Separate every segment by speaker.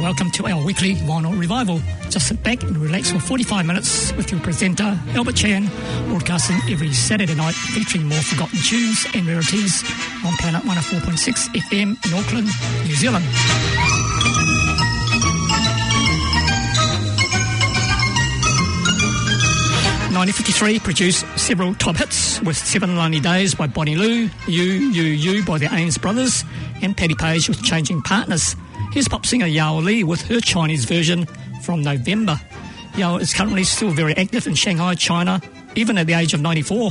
Speaker 1: welcome to our weekly Vinyl Revival. Just sit back and relax for 45 minutes with your presenter, Albert Chan, broadcasting every Saturday night featuring more forgotten tunes and rarities on Planet 104.6 FM in Auckland, New Zealand. "1953 produced several top hits with 7 Lonely Days by Bonnie Loo, You by the Ames Brothers, and Paddy Page with Changing Partners. Here's pop singer Yao Li with her Chinese version from November. Yao is currently still very active in Shanghai, China, even at the age of 94.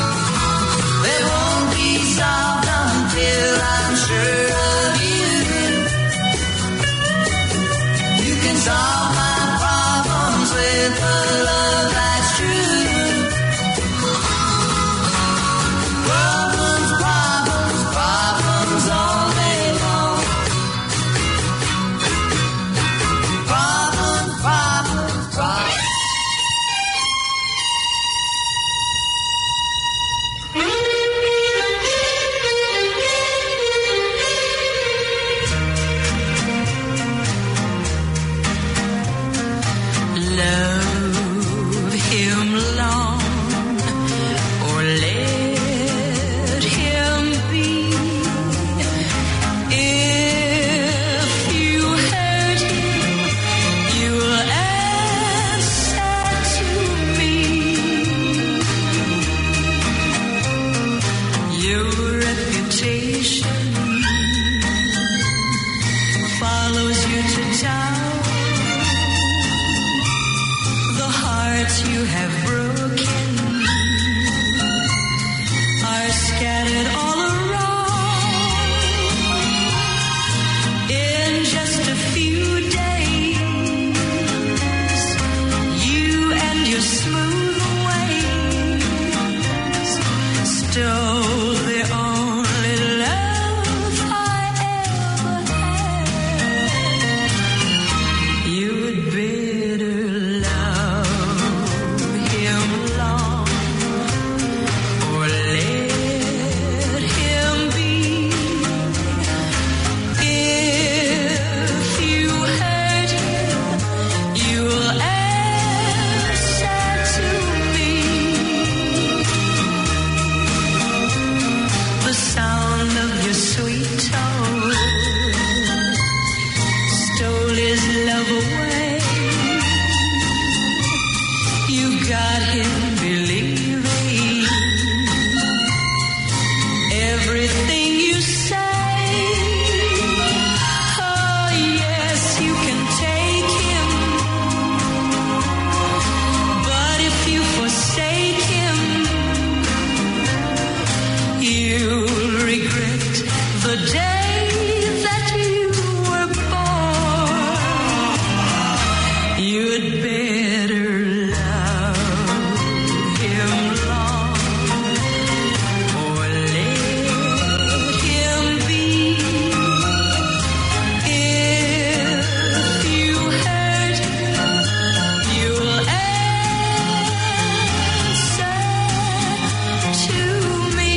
Speaker 2: They won't be solved until I'm sure of you. Your reputation follows you to town. The hearts you have broken are scattered all around. In just a few days, you and your smooth ways stole the only love I ever had. You had better love him long, or let him be. If you hurt him, you'll answer to me. The sound of your sweet tone stole his love away. You got him believing everything you say. Oh yes, you can take him, but if you forsake him, you'll regret the day that you were born. You'd better love him long, or let him be. If you hurt him, you'll answer to me.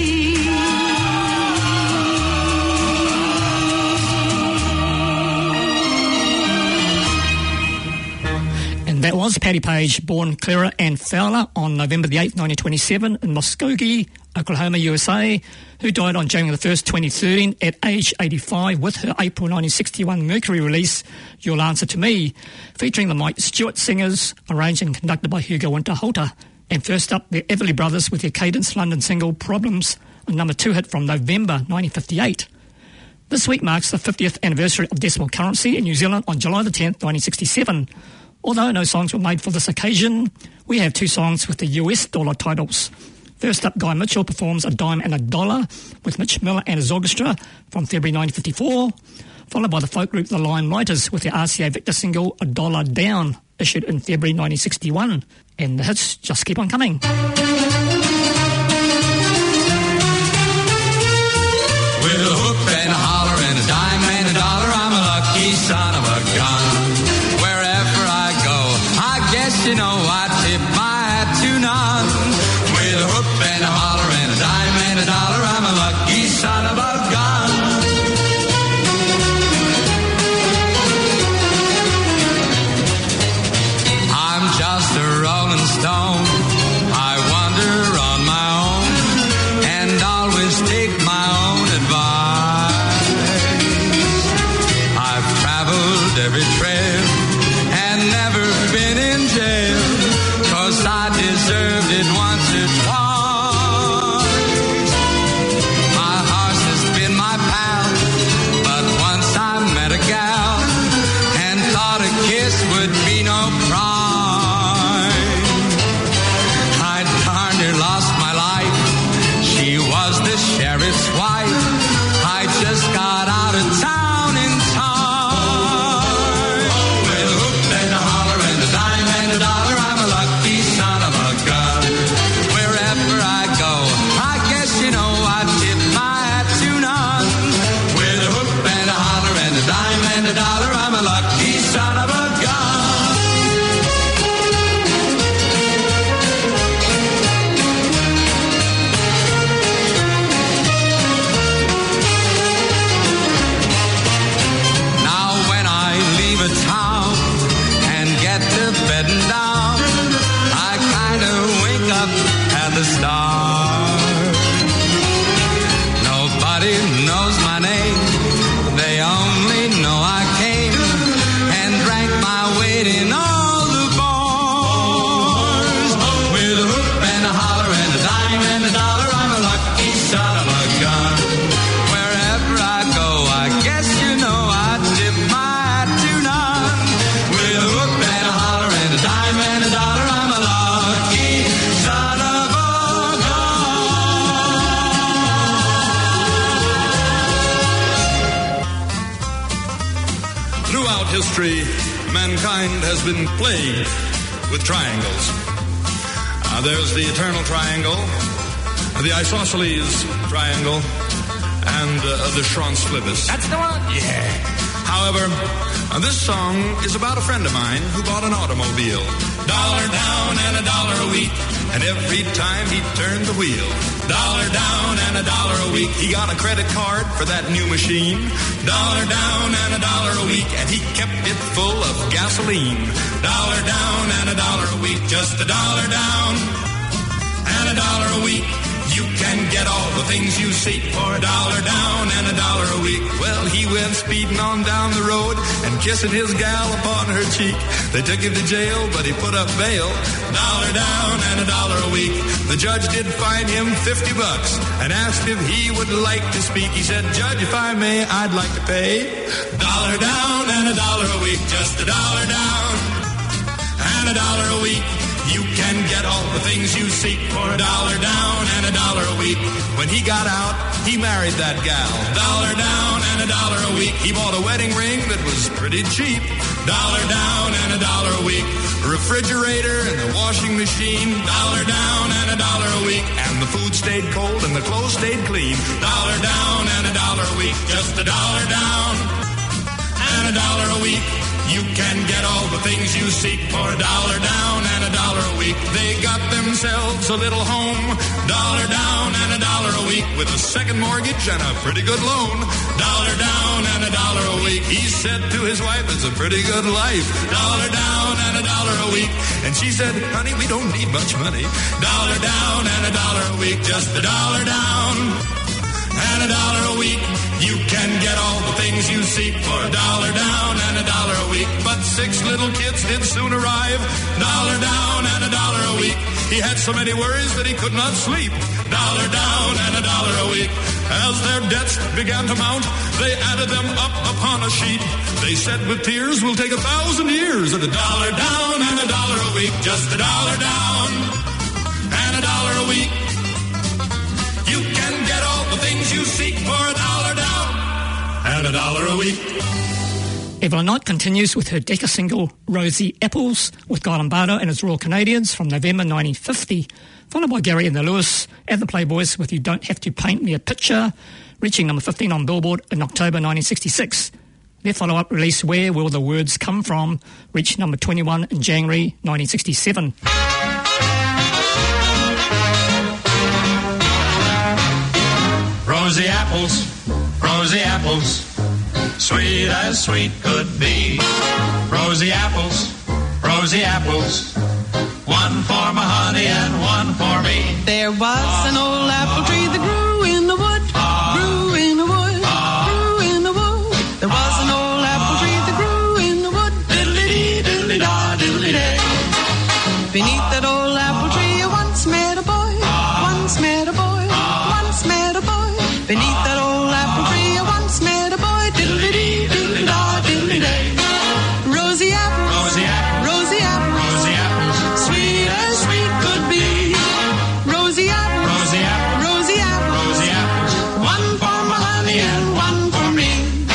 Speaker 1: And that was Patti Page, born Clara Ann Fowler on November the 8th, 1927 in Muskogee, Oklahoma, USA, who died on January the 1st, 2013 at age 85 with her April 1961 Mercury release, You'll Answer to Me, featuring the Mike Stewart Singers, arranged and conducted by Hugo Winterhalter. And first up, the Everly Brothers with their Cadence London single Problems, a number 2 hit from November 1958. This week marks the 50th anniversary of decimal currency in New Zealand on July the 10th, 1967. Although no songs were made for this occasion, we have 2 songs with the US dollar titles. First up, Guy Mitchell performs A Dime and a Dollar with Mitch Miller and his orchestra from February 1954, followed by the folk group The Limewriters with their RCA Victor single A Dollar Down, issued in February 1961. And the hits just keep on coming.
Speaker 3: With a hoop and a holler and a dime and a dollar, I'm a lucky son of a gun. Wherever I go, I guess you know I tip my hat to none. With a hoop and a holler and a dime and a dollar, I'm a lucky son of a gun. I'm just a rolling stone. I wander
Speaker 4: history, mankind has been plagued with triangles. There's the eternal triangle, the isosceles triangle, and the Schranz Flippus.
Speaker 3: That's the one.
Speaker 4: Yeah. However, this song is about a friend of mine who bought an automobile. $1 down and $1 a week, and every time he turned the wheel, $1 down and $1 a week, he got a credit card for that new machine. $1 down and $1 a week, and he kept it full of gasoline. $1 down and $1 a week, just $1 down and $1 a week. You can get all the things you seek for $1 down and $1 a week. Well, he went speeding on down the road and kissing his gal upon her cheek. They took him to jail, but he put up bail. $1 down and $1 a week. The judge did fine him $50 and asked if he would like to speak. He said, "Judge, if I may, I'd like to pay $1 down and $1 a week. Just $1 down and $1 a week. You can get all the things you seek for $1 down and $1 a week." When he got out, he married that gal. $1 down and $1 a week. He bought a wedding ring that was pretty cheap. $1 down and $1 a week. A refrigerator and the washing machine. $1 down and $1 a week. And the food stayed cold and the clothes stayed clean. $1 down and $1 a week. Just $1 down and $1 a week. You can get all the things you seek for $1 down and $1 a week. They got themselves a little home. $1 down and $1 a week with a second mortgage and a pretty good loan. $1 down and $1 a week. He said to his wife, "It's a pretty good life." $1 down and $1 a week. And she said, "Honey, we don't need much money." $1 down and $1 a week. Just $1 down and $1 a week. You can get all the things you seek for $1 down and $1 a week. But 6 little kids did soon arrive. $1 down and $1 a week. He had so many worries that he could not sleep. $1 down and $1 a week. As their debts began to mount, they added them up upon a sheet. They said with tears, "We'll take 1,000 years at $1 down and $1 a week. Just $1 down and $1 a week. You can get all the things you seek for $1 down and $1 a week."
Speaker 1: Evelyn Knight continues with her Decca single Rosie Apples with Guy Lombardo and his Royal Canadians from November 1950, followed by Gary and the Lewis and the Playboys with You Don't Have to Paint Me a Picture, reaching number 15 on Billboard in October 1966. Their follow-up release Where Will the Words Come From reached number 21 in January 1967.
Speaker 5: Rosy apples, sweet as sweet could be. Rosy apples, one for my honey and one for me.
Speaker 2: There was an old apple tree that grew in the wood, grew in the wood, grew in the wood. There was an old apple tree that grew in the wood, diddly-dee, diddly-da, diddly-day. Beneath that old apple tree I once met a boy, once met a boy, once met a boy. Beneath that old apple tree I once met a boy, diddly-dee, diddly-da, diddly-day. Rosy apples, rosy apples, rosy apples, rosy apples, sweet as sweet could be. Rosy apples, rosy apples, rosy apples, rosy apples, one for my honey and one for me.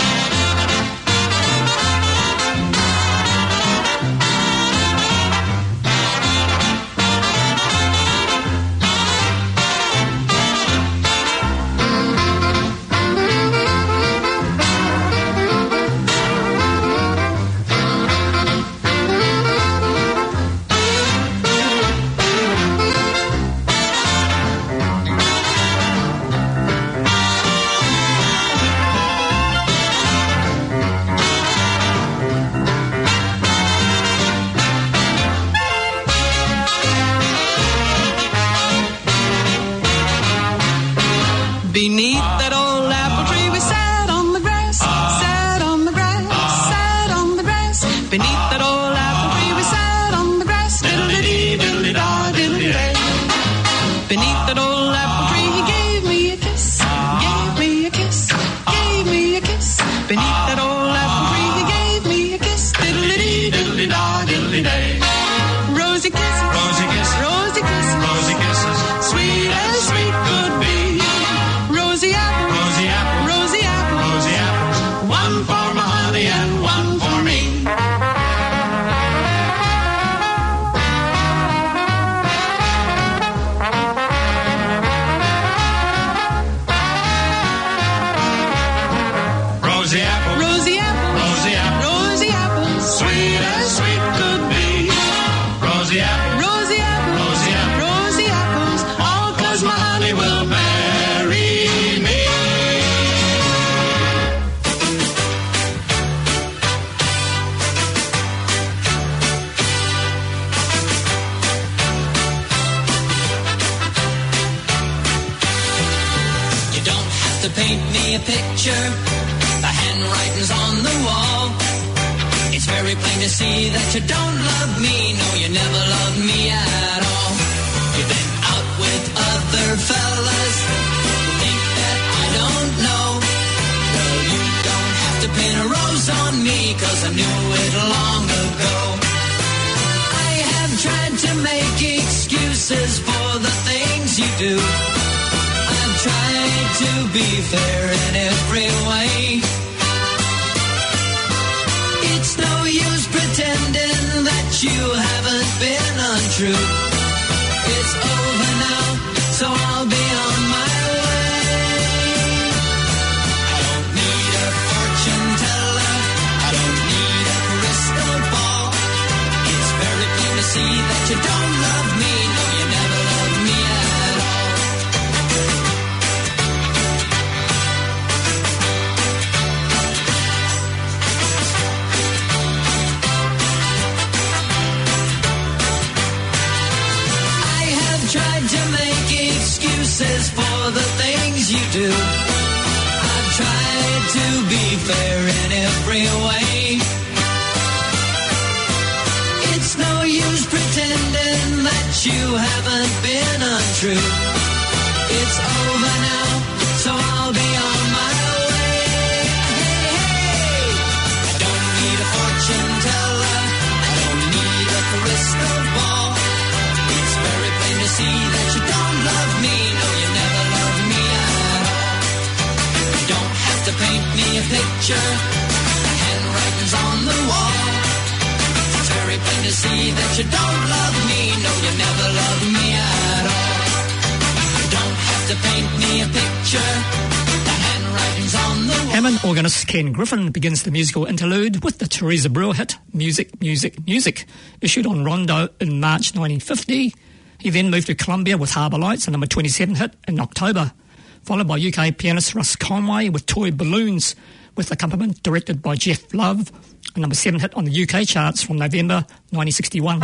Speaker 2: Beneath that old apple tree we sat on the grass, sat on the grass, sat on the grass. Beneath that old apple tree we sat on the grass, diddly-dee, diddly-da, diddly-day. Beneath that old apple tree he gave me a kiss, gave me a kiss, gave me a kiss. Beneath that old apple tree he gave me a kiss, diddly-dee, diddly-da, diddly-day. Rosy kisses, rosy kisses, rosy kisses, rosy kisses, sweet as sweet could be. Rosy apple, rosy apple, rosy apple, rosy apples, one for my honey and one for me.
Speaker 6: to paint me a picture. The handwriting's on the wall. It's very plain to see that you don't love me. No, you never loved me at all. You've been out with other fellas. You think that I don't know. Well, you don't have to pin a rose on me, 'cause I knew it long ago. I have tried to make excuses for the things you do. I've tried to be fair in every way. It's no use pretending that you haven't been untrue. It's over now, so I'll be on my way. I don't need a fortune teller. I don't need a crystal ball. It's very plain to see that you don't love me. No, you never loved me at all. Tried to make excuses for the things you do. I've tried to be fair in every way. It's no use pretending that you haven't been untrue. It's over now, so I'll be on my way. Hey, hey! I don't need a fortune teller. I don't need a crystal ball. To see that you don't love me, no, you never loved me at all. You don't have to paint me a picture. The handwriting's on the wall. It's very plain to see that you don't love me, no, you never loved me at all. You don't have to paint me a picture. The handwriting's on the wall.
Speaker 1: Hammond organist Ken Griffin begins the musical interlude with the Teresa Brewer hit Music, Music, Music, issued on Rondo in March 1950. He then moved to Columbia with Harbour Lights, a number 27 hit in October, followed by UK pianist Russ Conway with Toy Balloons, with accompaniment directed by Jeff Love, a number 7 hit on the UK charts from November 1961.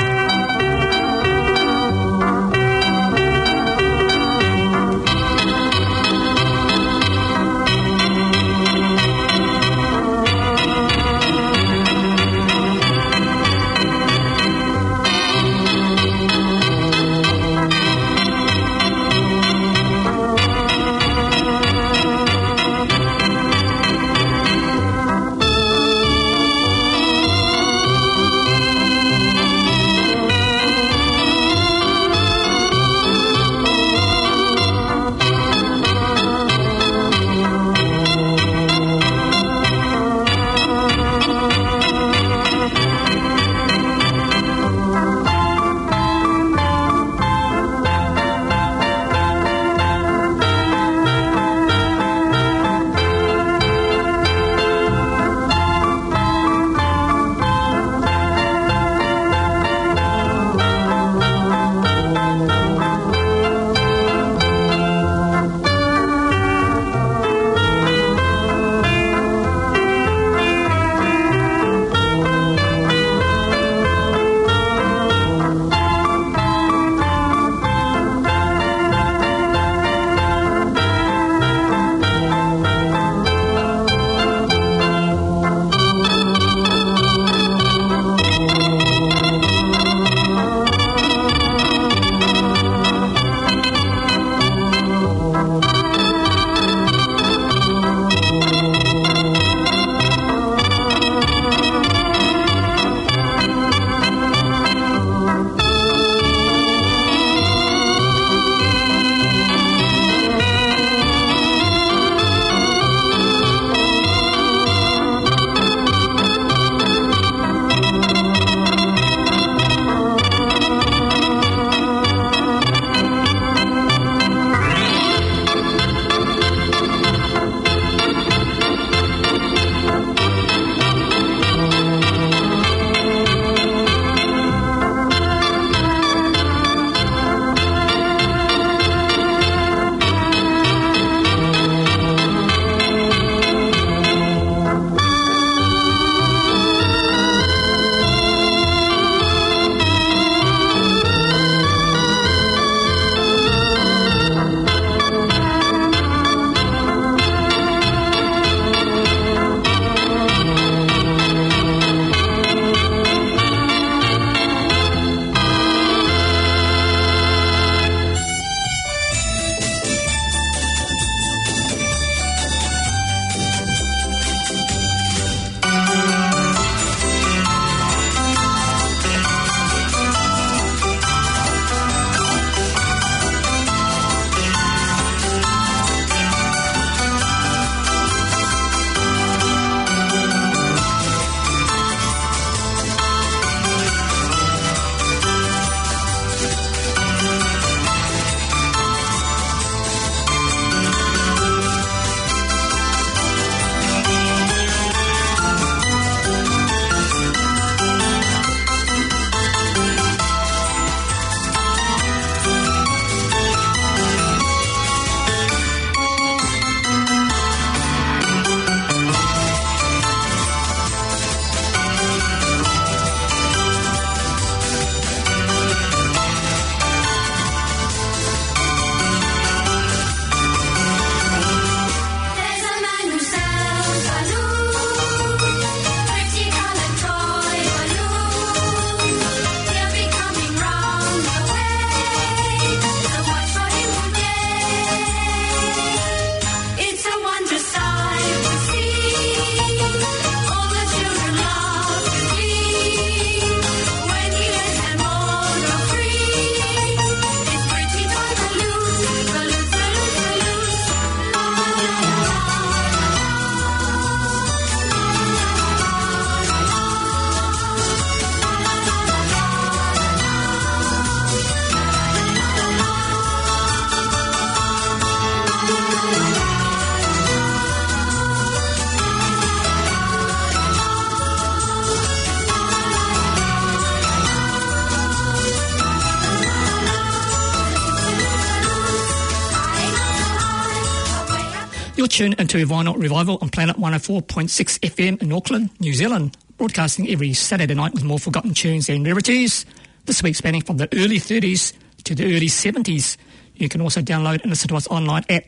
Speaker 1: You're tuned into Vinyl Revival on Planet 104.6 FM in Auckland, New Zealand, broadcasting every Saturday night with more forgotten tunes and rarities, this week spanning from the early 30s to the early 70s. You can also download and listen to us online at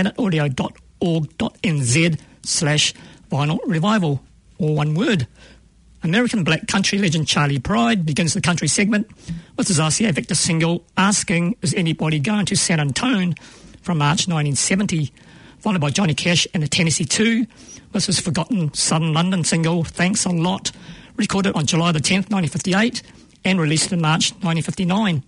Speaker 1: planetaudio.org.nz/Vinyl Revival, all one word. American black country legend Charlie Pride begins the country segment with his RCA Victor single, Asking Is Anybody Going to San Antone, from March 1970, followed by Johnny Cash and the Tennessee 2 with his forgotten Southern London single, Thanks a Lot, recorded on July the 10th, 1958, and released in March 1959.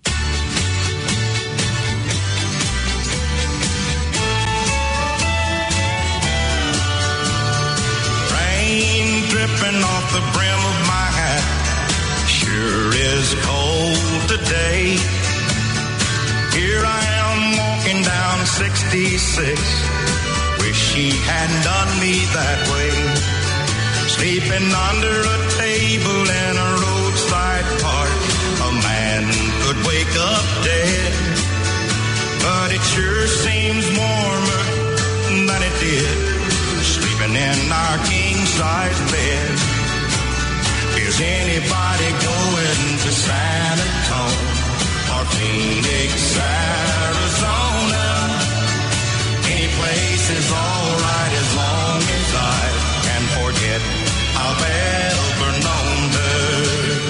Speaker 7: Rain dripping off the brim of my hat, sure is cold today. Here I am walking down 66, wish he hadn't done me that way. Sleeping under a table in a roadside park, a man could wake up dead. But it sure seems warmer than it did, sleeping in our king-size bed. Is anybody going to San Antone or Phoenix, Arizona? Any place is alright as long as I can forget I've ever known her.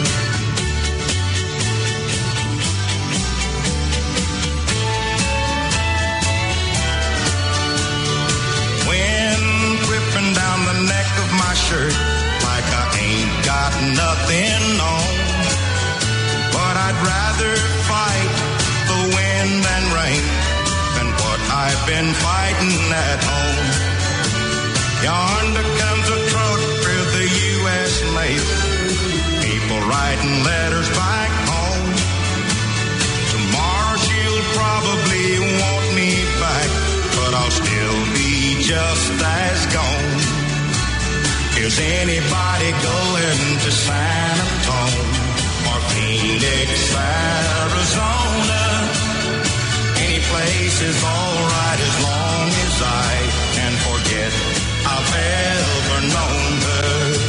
Speaker 7: Wind whipping down the neck of my shirt like I ain't got nothing on. But I'd rather fight the wind and rain than what I've been fighting at home. Yonder comes a truck with the U.S. mail, people writing letters back home. Tomorrow she'll probably want me back, but I'll still be just as gone. Is anybody going to San Antone or Phoenix, Arizona? Any place is alright as long as I can forget I've ever known her.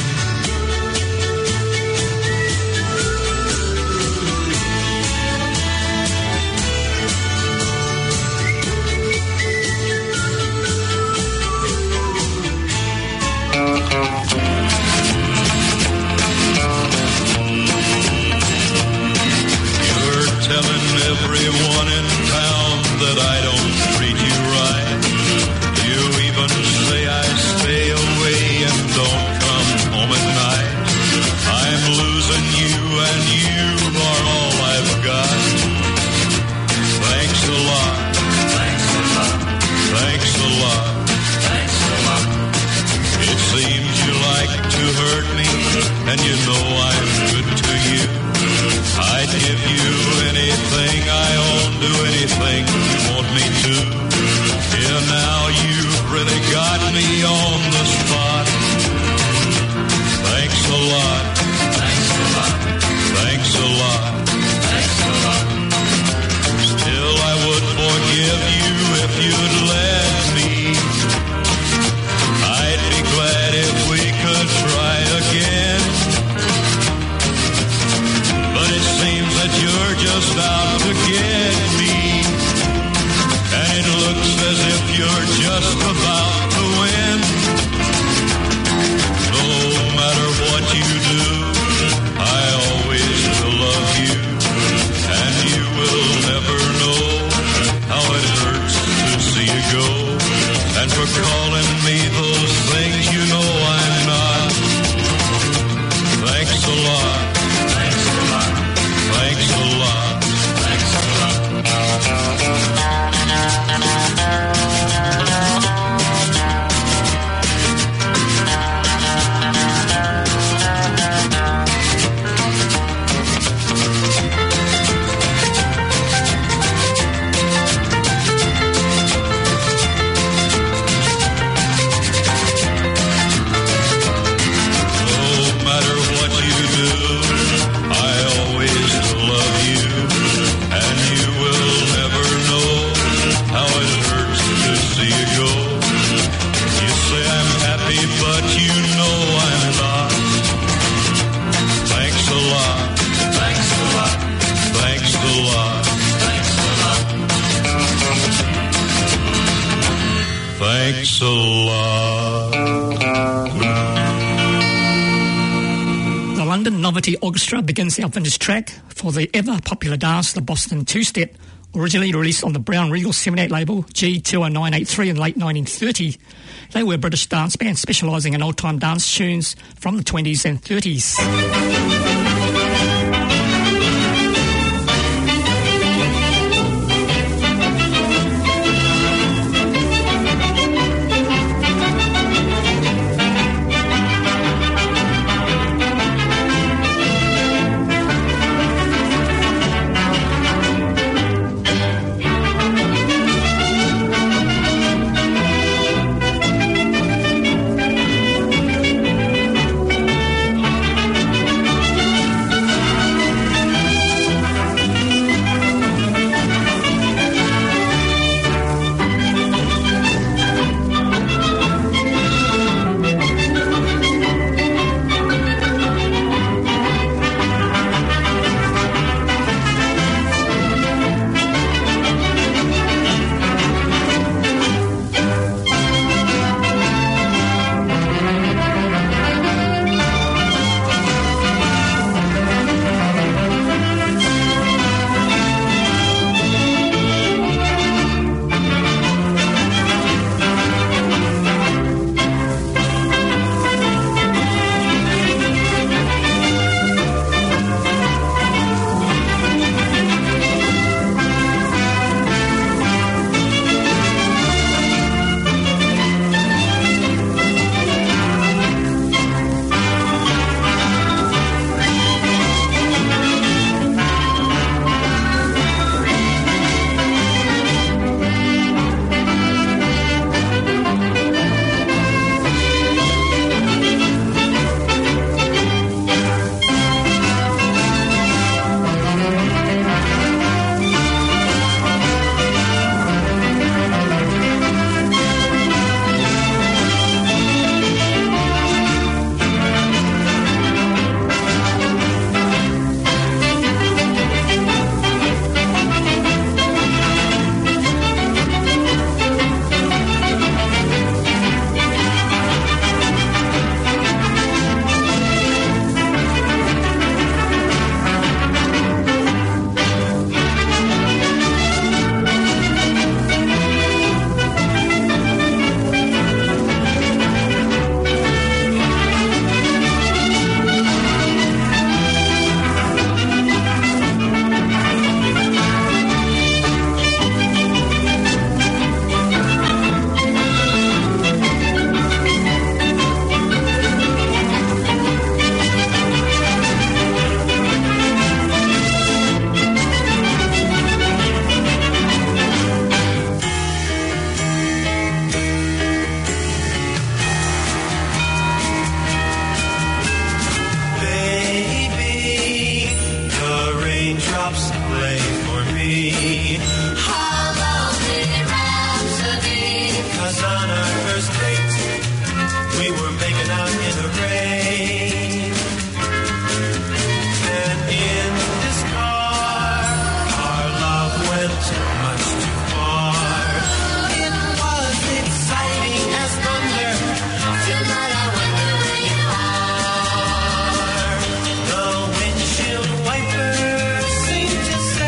Speaker 5: You're telling everyone in town that I don't treat you right. You even say I stay away and don't come home at night. I'm losing you and you are all I've got. Thanks a lot. Thanks a lot. Thanks a lot. Thanks a lot. It seems you like to hurt me, and you know I'm good to you. I'd give you anything I own, do anything you want me to. Yeah, now you've really got me on the spot. Thanks a lot. Thanks a lot. Thanks a lot. Thanks a lot. Still, I would forgive you if you'd let me. I'd be glad if we could try again. But it seems that you're just out to get me, and it looks as if you're just about to win. No matter what you do, I always will love you, and you will never know how it hurts to see you go. And for calling me those things you know I'm not. Thanks a lot. Thanks a lot. Thanks a lot. Thanks a lot. Thanks a lot.
Speaker 1: The London Novelty Orchestra begins the unfinished track for the ever-popular dance, the Boston Two-Step, originally released on the Brown Regal 78 label G20983 in late 1930. They were a British dance band specialising in old-time dance tunes from the 20s and 30s.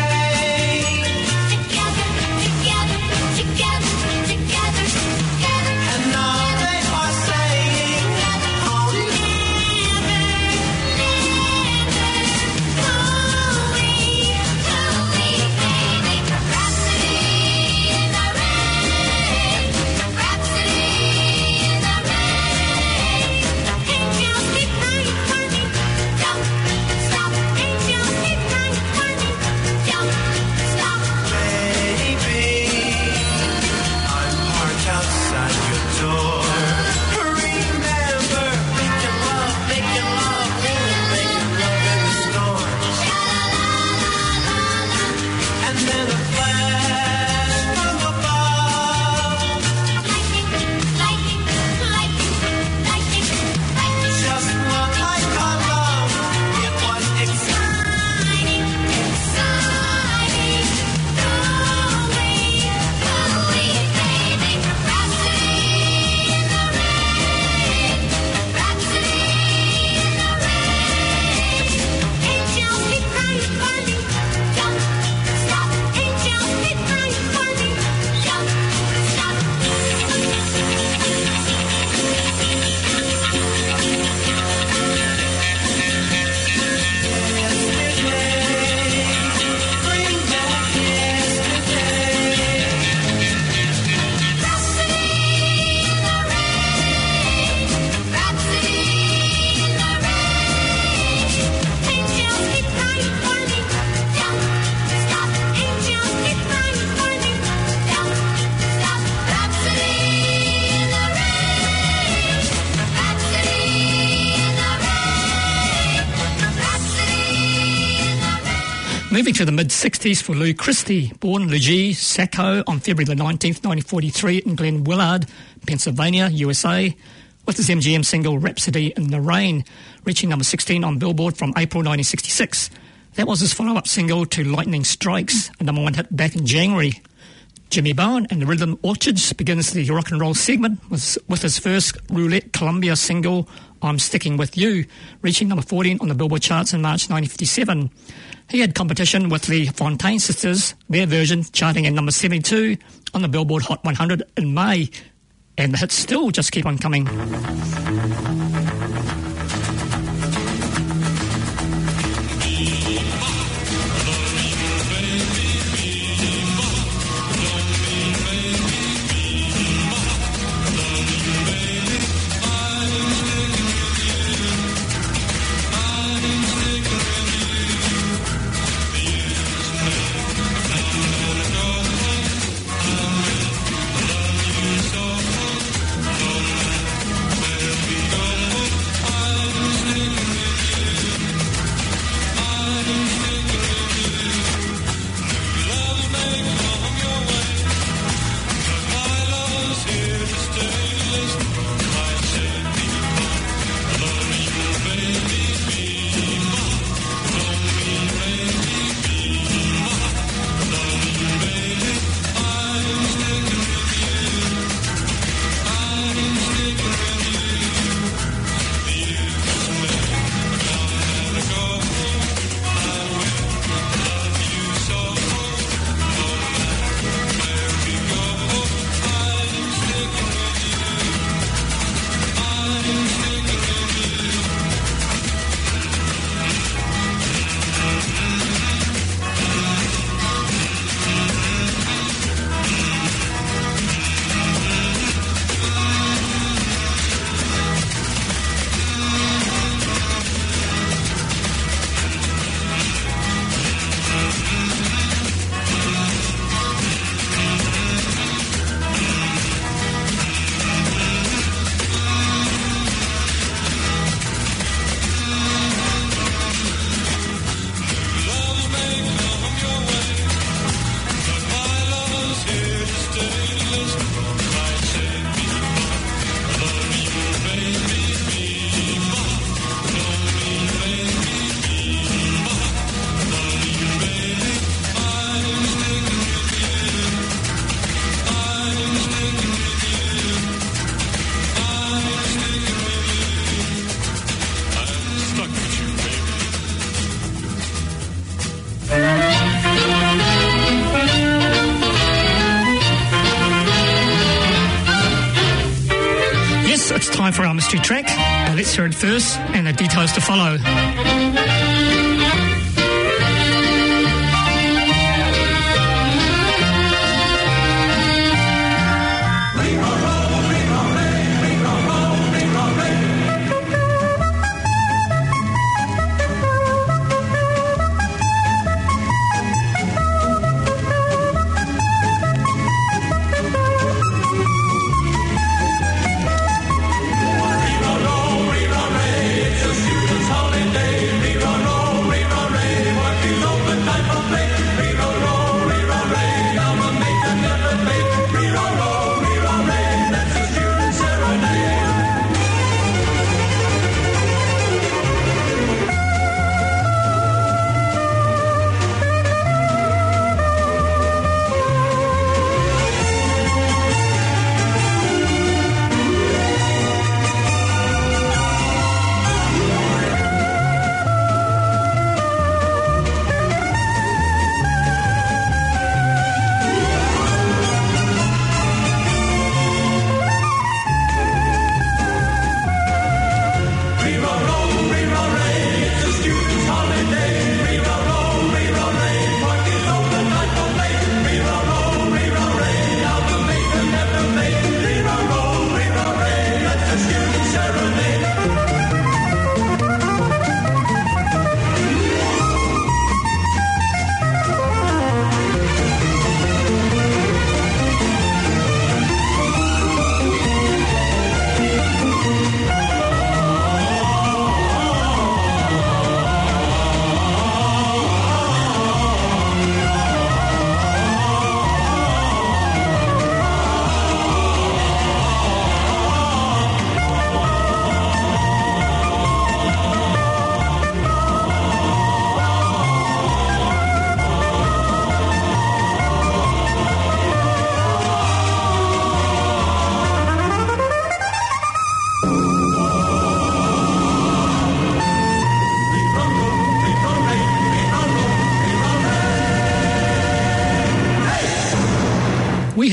Speaker 8: Together,
Speaker 1: Moving to the mid-60s for Lou Christie, born Luigi Sacco on February the 19th, 1943 in Glen Willard, Pennsylvania, USA, with his MGM single Rhapsody in the Rain, reaching number 16 on Billboard from April 1966. That was his follow-up single to Lightning Strikes, a number one hit back in January. Jimmy Bowen and the Rhythm Orchids begins the rock and roll segment with his first Roulette Columbia single, I'm Sticking With You, reaching number 14 on the Billboard charts in March 1957. He had competition with the Fontaine Sisters, their version charting at number 72 on the Billboard Hot 100 in May. And the hits still just keep on coming. It's time for our mystery track, but let's hear it first and the details to follow.
Speaker 2: Holiday,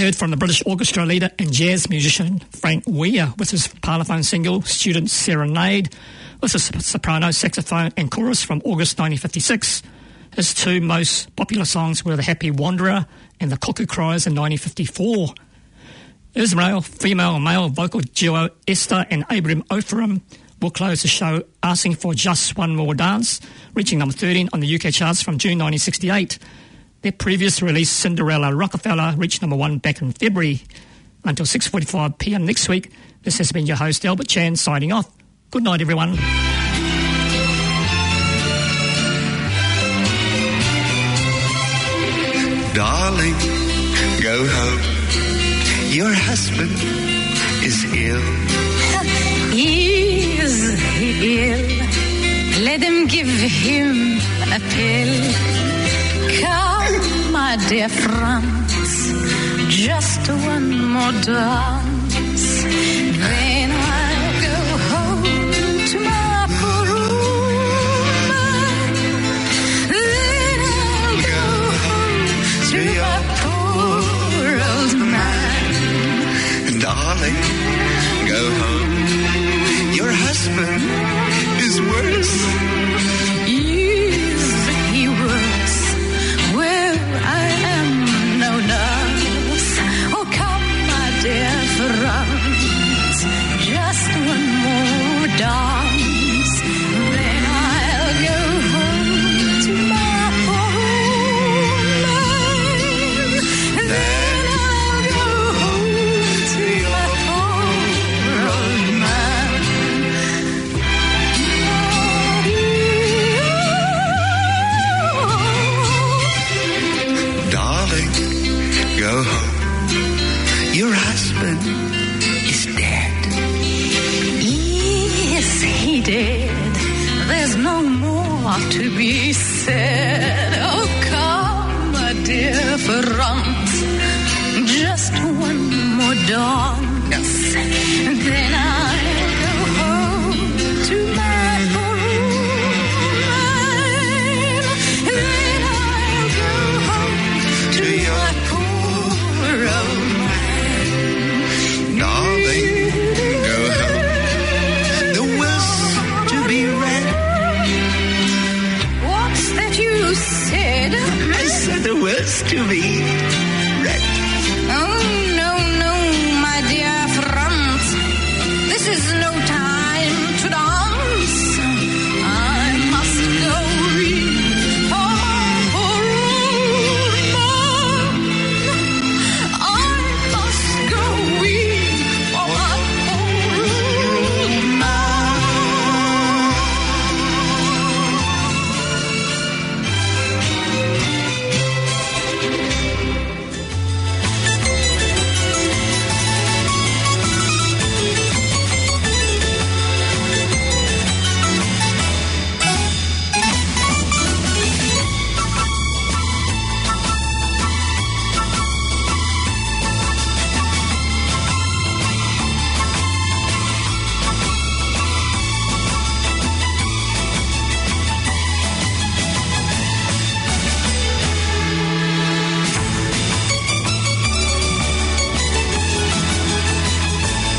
Speaker 1: heard from the British orchestra leader and jazz musician Frank Weir with his Parlophone single Student Serenade, with a soprano, saxophone and chorus from August 1956. His two most popular songs were The Happy Wanderer and The Cuckoo Cries in 1954. Israel female-male vocal duo Esther and Abram Ophram will close the show asking for Just One More Dance, reaching number 13 on the UK charts from June 1968. Their previous release, Cinderella Rockefeller, reached number 1 back in February. Until 6:45 p.m. next week, this has been your host, Albert Chan, signing off. Good night, everyone.
Speaker 8: Darling, go home. Your husband is ill.
Speaker 9: Is he ill? Let them give him a pill. Come, my dear Franz, just one more dance. Then I'll go home to my poor room. Then I'll go home to my poor old man.
Speaker 8: Darling, go home. Your husband is worse.
Speaker 9: Is he worse? Well, I am no nurse. Oh, come, my dear Franz, just one more dance. Then I'll go home to my poor man. Then I'll go home to my poor old man.
Speaker 8: Darling, go home. Your husband is dead.
Speaker 9: Is he dead? There's no more to be said. Oh, come, my dear Franz, just one more dance.